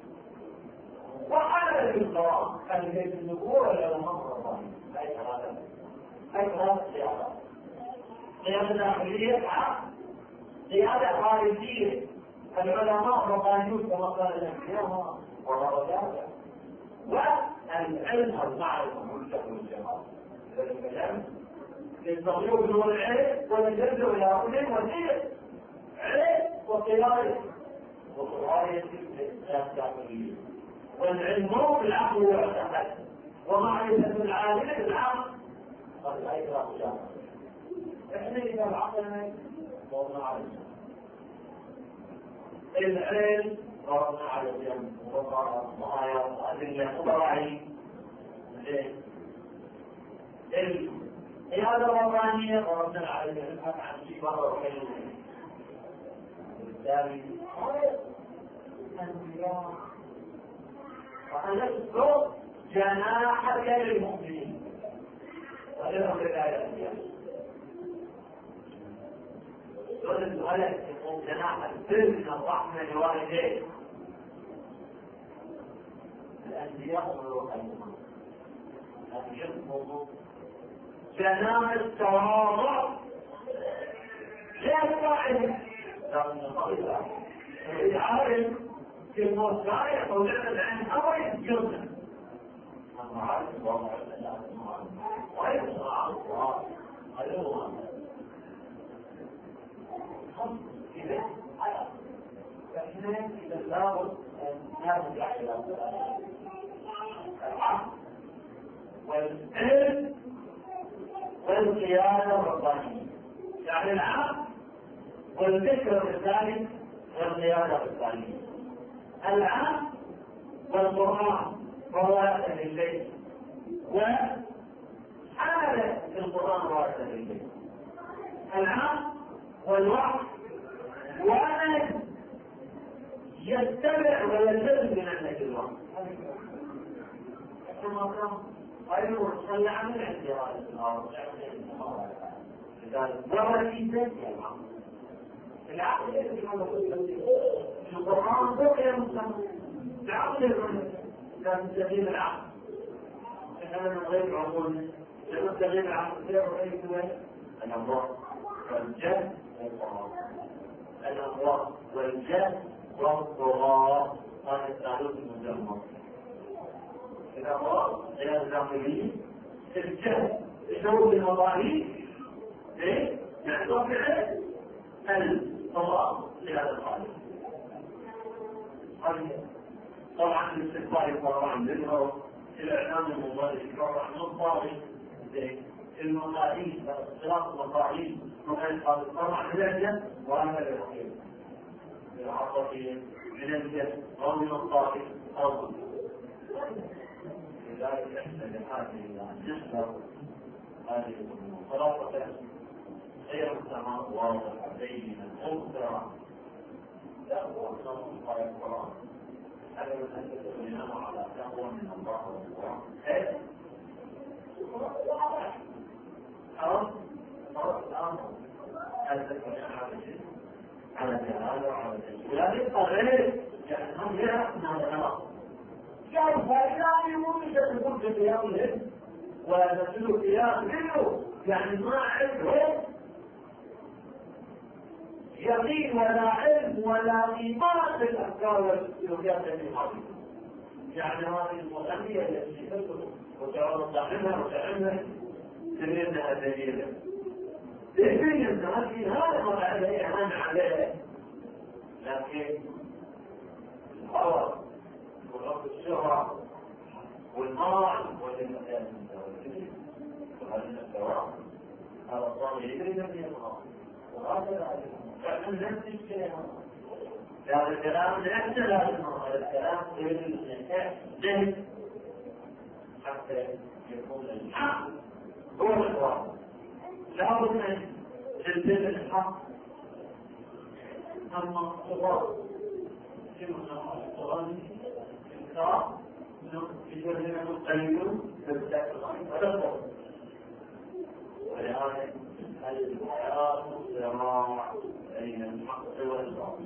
وعلى القرآن هل هي النبوة ولا الأمر الرحيم؟ أي هذا قيادة داخلية قيادة خارجية. العلماء ربانيون كما قال الأنبياء ورجاله والعلم والمعرفة والجهل والجمال. الكلام يستطيعون هو العلم والجهل إلى علم ودين علم وقيادة وقراية الداخلية والعلم بالعقل والعقل ومعرفة العالم بالعقل. هذا أي كلام احنا اذا العقل ضربنا على العلم ضربنا على الجنب وآيات وأدلة وبراهين. القيادة الربانية ضربنا على الجنب عن شيء مرة وحيد. وبالتالي الأنبياء وأنصر جناحك للمؤمنين وإلهم الآيات يقول ولد يقوم جناح البر من الرحمة لوالديه. الأنبياء والرحمة أن يخفضوا جناح التواضع لا يفعل لكن الطريقة العالم في الموسعية طولنا عن أمر يجرنا المعالم ومعلمات ويصنع الله أيضا إذا فإحنا إذا لابد أن نرجع إلى العقل والعلم والقيادة الربانية. يعني العقل والفكر الثاني والقيادة الثانية. العقل والقرآن وهو أهل البيت وحالة القرآن وهو أهل البيت. العقل والوعي وأن يتبع ويلتزم بنهج الوعي. كما قال أيضا صلى عن الاعتراض وهو الإنسان العقل القرآن بقي مسلم العقل لا تستغيب العقل. إنما من غير عقول لا تستغيب العقل غير رأيت الأمر والجهل الأمراض والجهل والضرار. هذا التعريف المجمع. الأمراض غير الداخلية الجهل بسبب المظاهر يحصل فعل الضرار لهذا الخالق. طبعا الاستقبال يقرر عن ذكره الإعلام المضارب يقرر عن الضارب المقاعين اختلاط المقاعين طبعا ذلك وهذا الوحيد العصبية من الجسد أو من الطاقة أو لذلك احنا بحاجة إلى أن نحذر هذه الأمور. خلاصة غير السماء واضحة بينة مبصرة لا هو نص القرآن هذا من أن تتبناه على تقوى من الله والقرآن على الجهال وعلى الجهال لا يبقى غير يعني هم يعرفنا الغلط كيف لا يمكن أن تكون في قيامهم ونسل قيام منه يعني ما عنده يقين ولا علم ولا إيمان بالأفكار والسلوكيات التي حصلت. يعني هذه المغنية التي تدخل وتعرض عنها وتعمل سمينها دليلا. تهمين الناس في هذا ما عليه أهم عليه. لكن الهوى والرب الشهرة والمال والإنسان وهذا الدواء هذا الضامن يدري من يقرأ وهكذا فمن نفس الشيء هذا الكلام ليس لازم هذا الكلام غير جهل حتى يكون الحق هو الواقع لا بد من تلزم الحق أما الصغار كما الصغار الكتاب يجرون القليل بالذات ولا ولهذا الحياة صراع بين الحق والباطل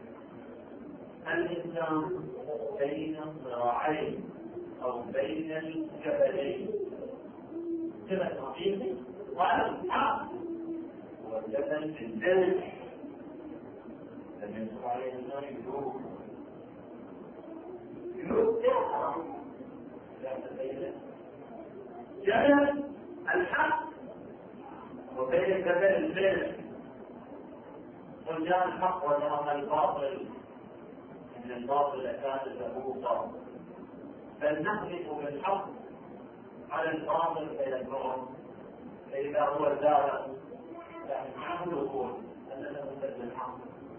الإنسان بين صراعين أو بين الجبلين جبل حقيقي والحق والجبل في الدل لم يصر عليه النار يلوك جبل الحق وبين جبل البر قل جاء الحق وجاء الباطل إن الباطل كان له صار بل نحلف بالحق على الباطل فيدمره فإذا هو زاد يعني معه الوقوع أنه مثل الحق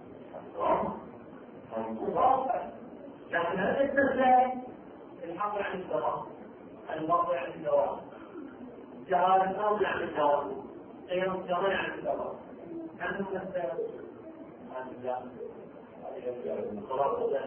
لكن هذا التسليم الحق عن الدوام الباطل عن الدوام جهال الأرض عن الدوام غير الجمال عن الدوام أنه مثل هذا خلاص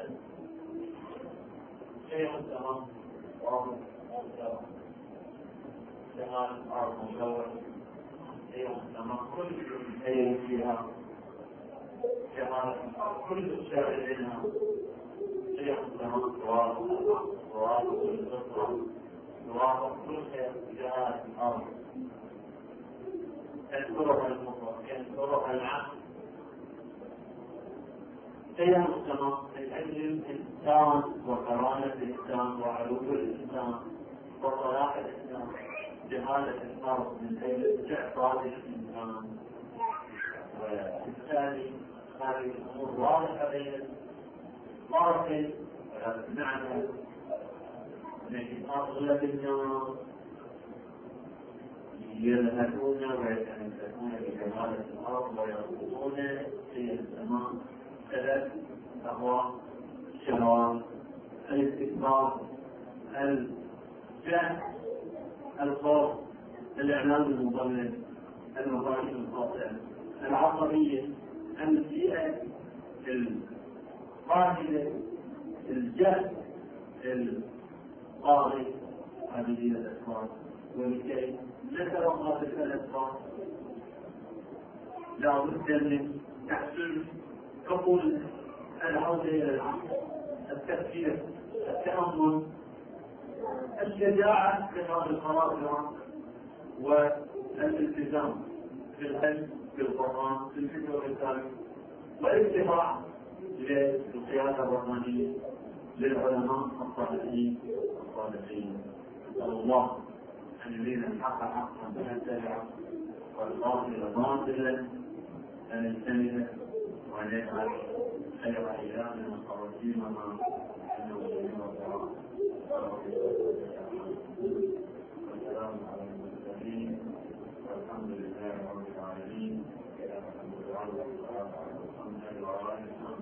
شيء تمام وامر تمام جمال الارض مشوه شيء تمام كل شيء فيها جمال كل شيء منها شيء تمام سواء كل قطعه سواء كل شيء جمال الارض يذكرها المطلق يذكرها العقل شيء مجتمع من أجل الإنسان وكرامة الإنسان وعلو الإنسان وصلاح الإنسان جهالة الأرض من أجل إعطاء الإنسان وبالتالي هذه الأمور واضحة بين الطرفين ولا بمعنى أن أغلب الناس يذهبون ويتمسكون بجهالة الأرض ويرفضون في السماء ثلاث أهواء الشهوات الاستكبار الجهل الخوف الإعلام المضلل المظاهر الخاطئة العصبية البيئة القاهرة الجهل الطاغي هذه الأسباب ولكي نتوقف تلك الأسباب لا بد من تحسين قبول العودة إلى العقل التفكير التأمل الشجاعة لهذا القرار والالتزام في العلم في القرآن في الفكر والتاريخ والاتباع للقيادة الرحمانية للعلماء الصالحين نسأل الله أن يرينا الحق حقا فنتبعه والباطل باطلا فنجتنبه وأن يجعل خير أيامنا خواتيمنا إنه سميع الدعاء والسلام على المرسلين والحمد لله رب العالمين الحمد لله والصلاة على محمد وعلى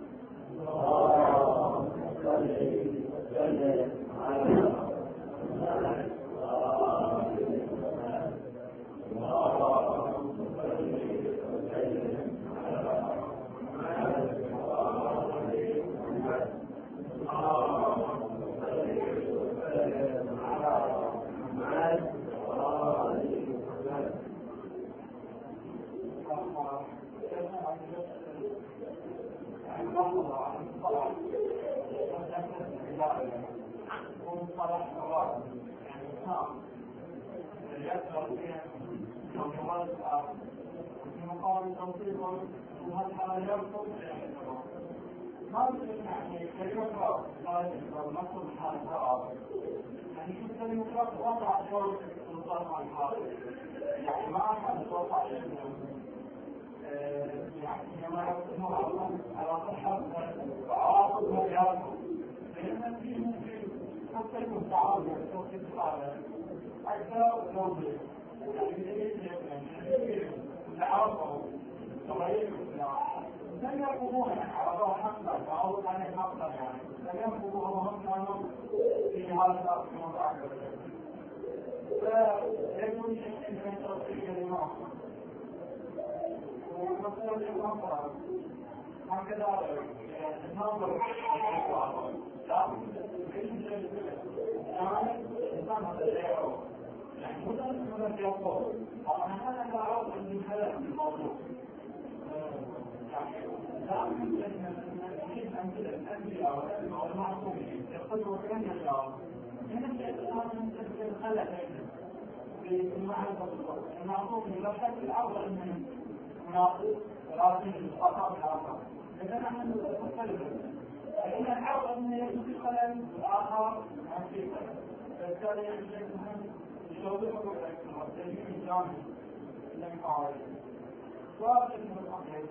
كما يقولون على صحة وعواقب وعياده لأن فيه ممكن حتى المستعار يحصل في الصالح أكثر نوبل لم يرفضون عرضوا حقا وعرضوا عليه حقا يعني لم يرفضوا وهم كانوا في هذا الأرض المتعدد فيكون شيء من التوصية للمعصر ومسألة المنظر هكذا النظر لا الإنسان هذا لا يعرف يعني مثلا يقول أنا لا أعرف أن هذا الموضوع لا يمكن أن الأنبياء والمعصومين يقولوا كم يشاء من الشيطان الخلق في معرفة المعصوم لا شك الأفضل من مناقض ولكن الخطأ الآخر إذا نحن نختلف فإن الأفضل من يكون خلل الآخر عن في خلل فبالتالي يجب أن يشوفه التدريب الجامع لم يفعل واضح من الأمر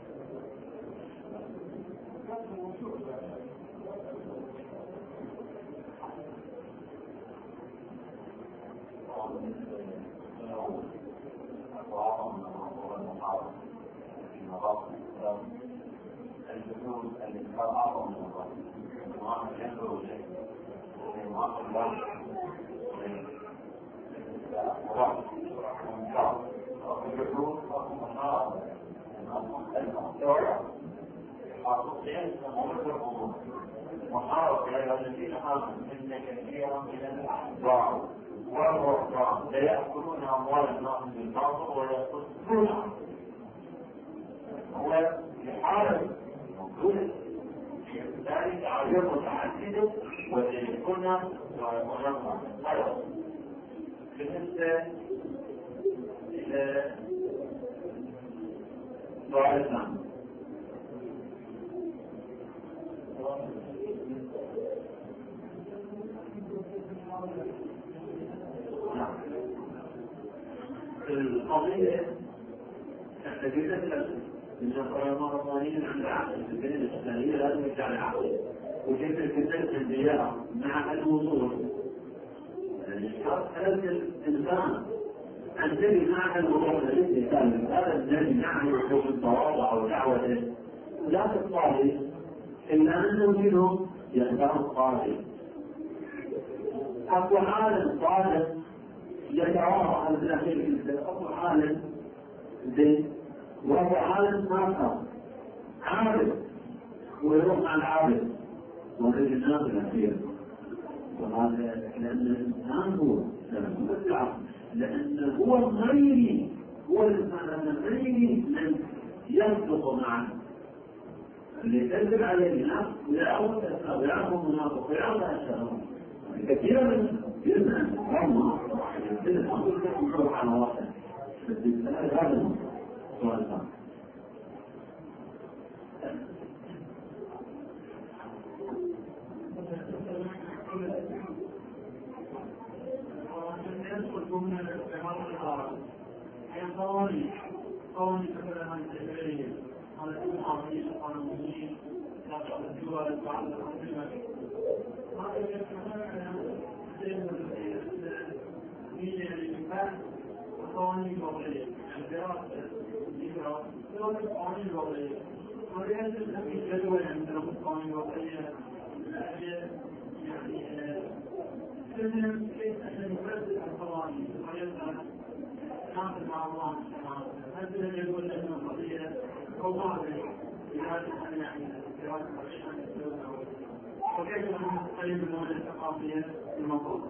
الجنود الإنكار أعظم من الله وما ينظر إليه وما الله الجنود محارب يا الذين آمنوا إن كثيرا من الأحبار والرهبان لا يأكلون أموال الناس بالباطل ويصدونها هو يحارب موجود ذلك تعبير متعدد ويكون ونظر بالنسبة إلى سؤالنا القضية تحتاج من القرآن الرمضانيين عند العقل البنية الإسلامية لازم يرجع العقل وكيف الكتاب الأنبياء مع الوصول هذا الإنسان عندما مع الوصول للإنسان هذا الذي نعمل حب التواضع ودعوته لا تطالب إلا أنه منهم يختار الطالب أقوى عالم طالب يتواضع على الأخير أقوى عالم زين وهو عالم آخر عابد ويروح مع العابد ورجل الناس الأخير وهذا لأن الإنسان هو لأن هو غيري هو الإنسان غيري من يصدق معه اللي يكذب عليه الناس ويعرف الأسلام ويعرف المنافق ويعرف الشر كثيرا من يزن الله يزن على واحد هذا سؤال ثاني من الاستعمار الخارج قوانين مثلا عن التشريعية على المعارضين القانونيين على الدول بعض الأنظمة هذا يتمنى الإنسان القوانين الوضعية الدراسة القوانين الوضعية وليس في جدول عندنا القوانين الوضعية يعني لازم كيف أن نفرد القوانين ويبقى نعمل مع الله سبحانه هذا يقول لنا القضية قواعد بهذا يعني بهذا الحقيقة وكيف نستقيم بالموجة الثقافية في الموضوع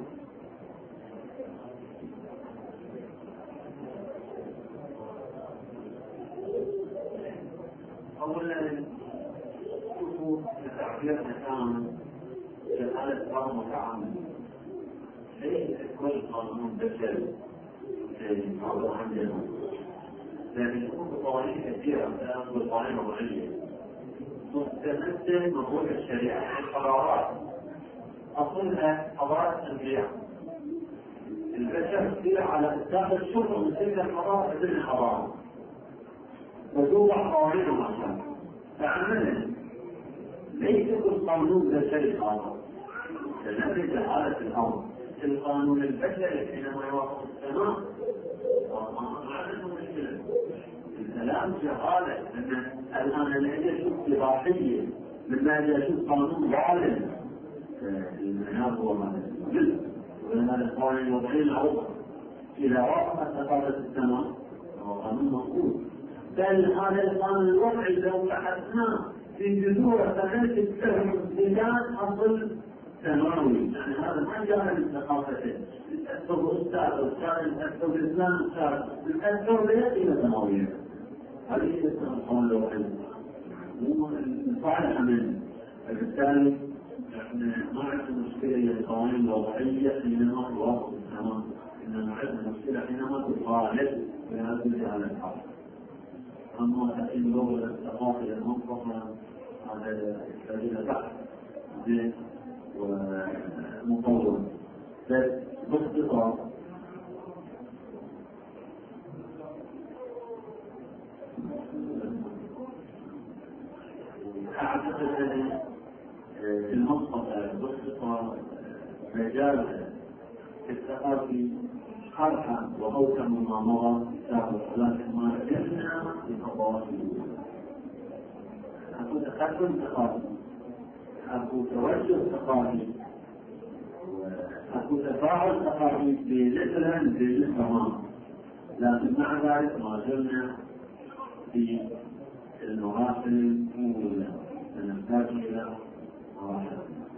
أولا شوفوا التعبير كان في حالة غير متعامل ليس كل قانون بشري في الموضوع عندنا لكن يكون قوانين كثيرة مثلا القوانين الوضعية تمثل مفهوم الشريعة القرارات أصلها قرارات الأنبياء البشر تصير على إطلاق الشغل من تلك القرارات ضمن القرارات وتوضع قوانين عشان فعملا ليس كل قانون بشري قانون لنفس حالة الأمر القانون البشري حينما يوافق السماء ما عنده مشكلة. الكلام شغالة أن الآن أنا أجي أشوف إباحية لما أجي أشوف قانون ظالم المناب هو هذا الجزء ولما القانون الوضعي الأول إذا وافقت ثقافة السماء هو قانون مفروض. بل هذا القانون الوضعي لو بحثناه في جذور فنلت البلاد أصل سماوي، يعني هذا ما جاء من ثقافته الأكثر أستاذ الأكثر الإسلام أستاذ الأكثر بيئة سماوية. هذه هي القانون الوضعي صالح منه. فبالتالي احنا ما عندنا مشكلة هي القوانين الوضعية حينما توافق السماء، إنما عندنا مشكلة حينما تخالف بهذه الجهة الحق. أما تحين دور الثقافة المنطقة هذا الذين بحث زين ومطور. بس باختصار أعتقد أن في المنطقة باختصار مجال الثقافي حرحا وأوسع مما مضى سابقا، لكن ما رجعنا لخطوات أكو تقدم ثقافي، أكو توجه ثقافي، أكو تفاعل ثقافي بمثلا في الزمان، لكن مع ذلك ما زلنا في المراحل الأولى نحتاج إلى مراحل.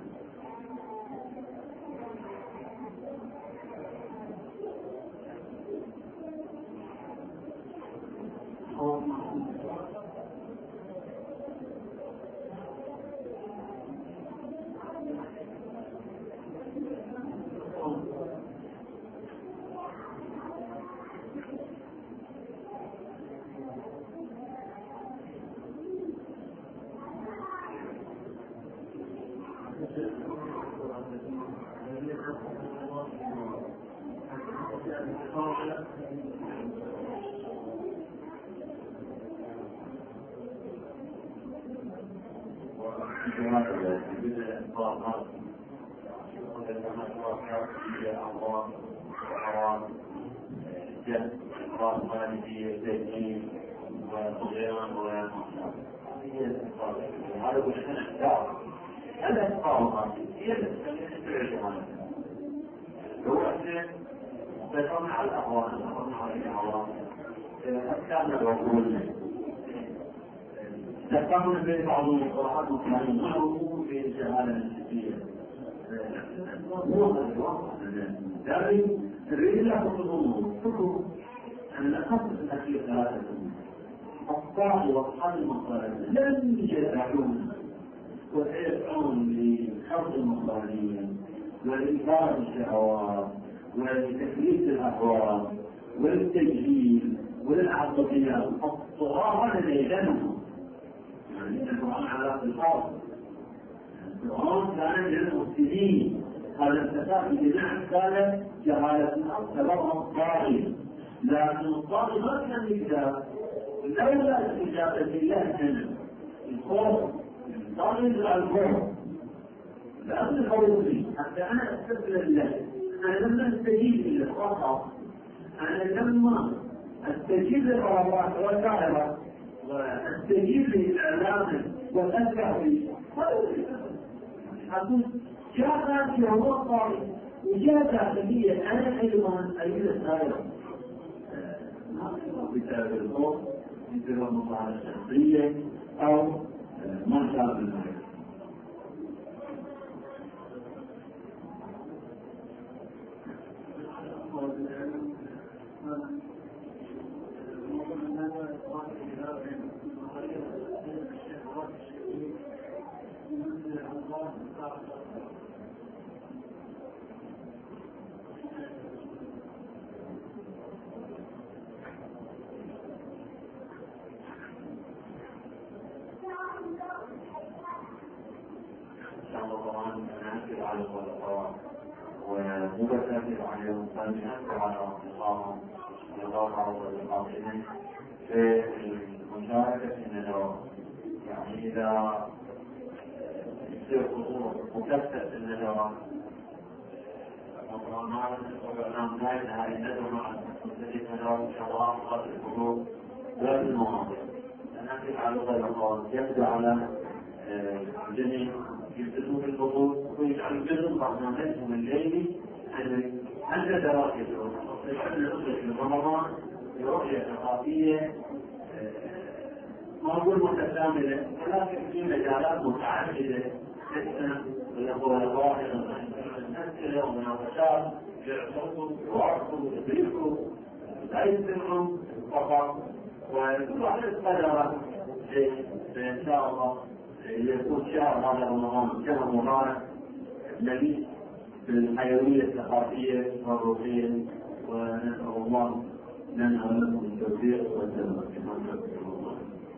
تجمع الأقوال كان الرجل ذكرنا في بعض المصطلحات معه في الجهالة النسبية. لكن الرجل تقول أن الأخص الأخير ثلاثة الطاعة وأصحاب المصالح لم يجدعون وسيسعون لحفظ المصالحين والإثارة الشهوات ولتكليف الأهواء والتجهيل والعصبيات. الطغاة لديهم يعني القرآن على الخاص القرآن كان للمسلمين، هذا الفساد بمعنى كان جهالة الأرض سببها الطاغي، لكن الطاغي ما كان يجاب لولا استجابة الله منه الخوف الطاغي يزرع الخوف لا أصل فيه حتى أنا أستسلم له. أنا لما أستجيب للخطأ، أنا لما أستجيب للقرارات والدائرة وأستجيب لإعلامه وأتبع فيه أقول جاء في هو الطارئ وجاء داخليا أنا أيضا أريد الدائرة بسبب الخوف بسبب المصالح الشخصية أو ما شابه ذلك. ومبتدئ عن المسلمين على انتصارهم للواقع والقاطعين في المشاركة في الندوة. يعني إذا يصير خطوط مكثف في الندوة وقرآن وإعلام هذه الندوة التي تدور إن شاء الله قبل الحضور لا المواضيع. نأتي على لغة الأقوال يبدأ على جميع يبدأوا بالحضور ويجعل جزء برنامجهم الليلي أن دراسته في رمضان برؤية ثقافية موضوع متكاملة ولكن في مجالات متعددة مثل الأخوة الظاهرة الأسئلة ومناقشات يعرفوا ويعرفوا ويدركوا لا يمكنهم فقط وكل واحد قدر إن شاء الله يكون شهر هذا رمضان شهر مبارك مليء بالحيوية الثقافية والروحية ونسأل الله لنا ولكم التوفيق والسلامة كما نسأل الله.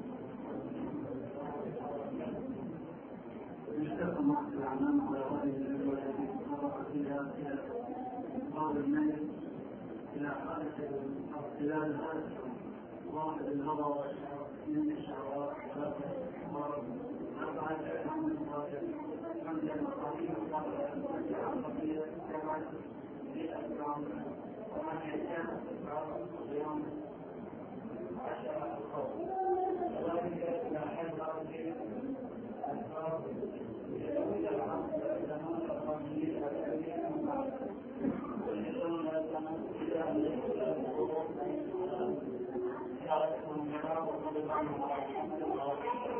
يشترك مع الأعمال على رأي التي نظر فيها إلى بعض الميت إلى حالة اختلال هذا واحد النظر من الشعراء أربعة أيام من الواجب من المصاريف العربية كما في الأسلام ومن يتم اليوم 10 الخوف وذلك إلى حيث في الأسباب يدوي العمل زمان الرمزي الذي ويشون زمان إلى أن يكون الحروب شاركهم جماعة وطلب عنهم ورحمة الله